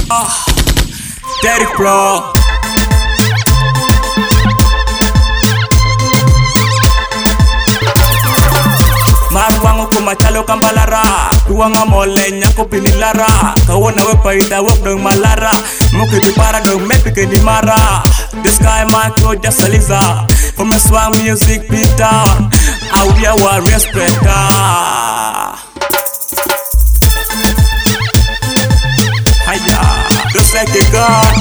Derek Pro. Marwango kumachalo kambalara Tuwanga mole nyako pinilara Kawana wepa ita wak dong malara Muki di para dong mepi ni mara This guy Marco Jasaliza For my swang music beat down Awia wa respecta Haya, just like a god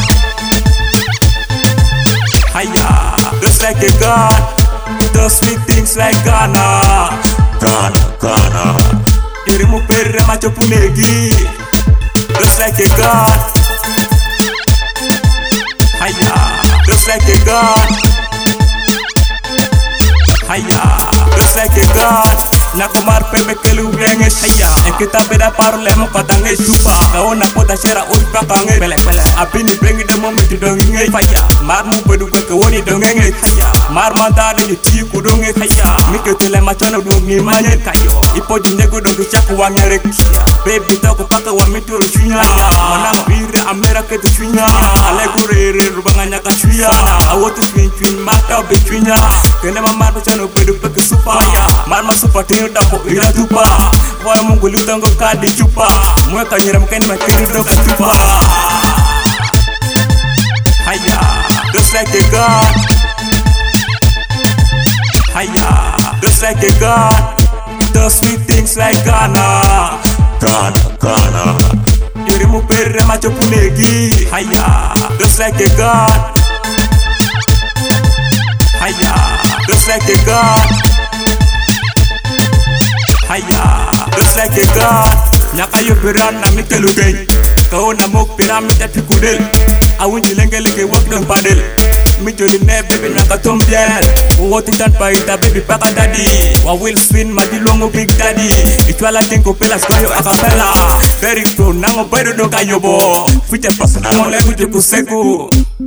Haya, just like a god Does sweet things like Ghana Ghana Dirimu perre macho punegi Just like a god Haya, just like a god Haya, just like a god Nakumar pepe kelu wenges Haya, kita beda parle mo katange chupa Kaona pota shera ulpa kange Bele Abini bengi demo meti donge Haya, mar mo bedu ke woni donge Haya, mar manta de ti ku donge Haya, mike tele machano donge manye kayo Ipo jinjego donge chaku wanyere Baby toko paka wa mituru chunya Manang bire Amerika tu chunya Ale gurere rubanganya ka chunya Awotu chunya mata be chunya Kene mamar chano bedu ke super Mar ma super dapo ira tupa Wala mungu lutango kadi chupa Mweka nyira mkeni makini doka chupa Haya, just like a god Haya, just like a god Does sweet things like Ghana Ghana Dirimu perre macho punegi Haya, just like a god Haya, just like a god Haya, just like a god Nyaka yubiran na mikelu geng Kau na mok piramida tikudel Awunji lenge wak dong padel Mijoli ne baby nyaka tombiel Woti tan paita baby paka daddy Wa will swin madilongo big daddy Itwala tenko pelas koyo akapela Very pro nango bedo do kayobo Future pasa nango legu jo kusegu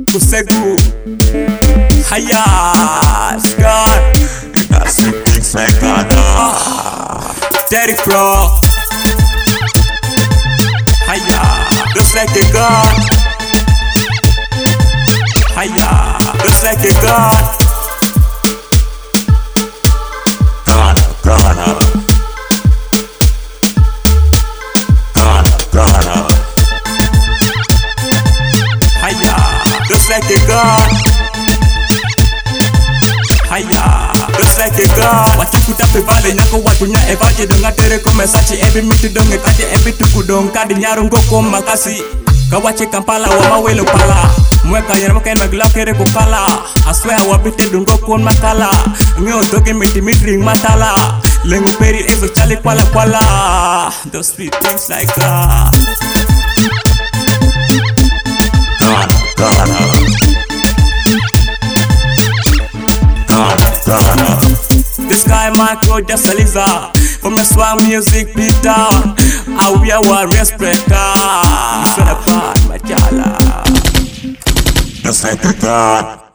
Haya, Scott I see things like Ghana Derek Pro Haya, just like a god Haya, just like a god Ghana Haya, just like a god Haya, just like a god Watu kutape vale nyako watu nya evaje donga tere kome sachi ebi miti donge kati ebi tukudong kadi nyarungo koma kasi Kawache Kampala wa mawelo pala Mweka yana mkeni maglaw kere kukala I swear wabite dungo kon makala Ngeo doge miti midring matala Lengu peri ezo chali kwala Those sweet things like Ghana This guy Marco Jasaliza For my swang music beat down Awia wa respecta Sana pa machala Just like a god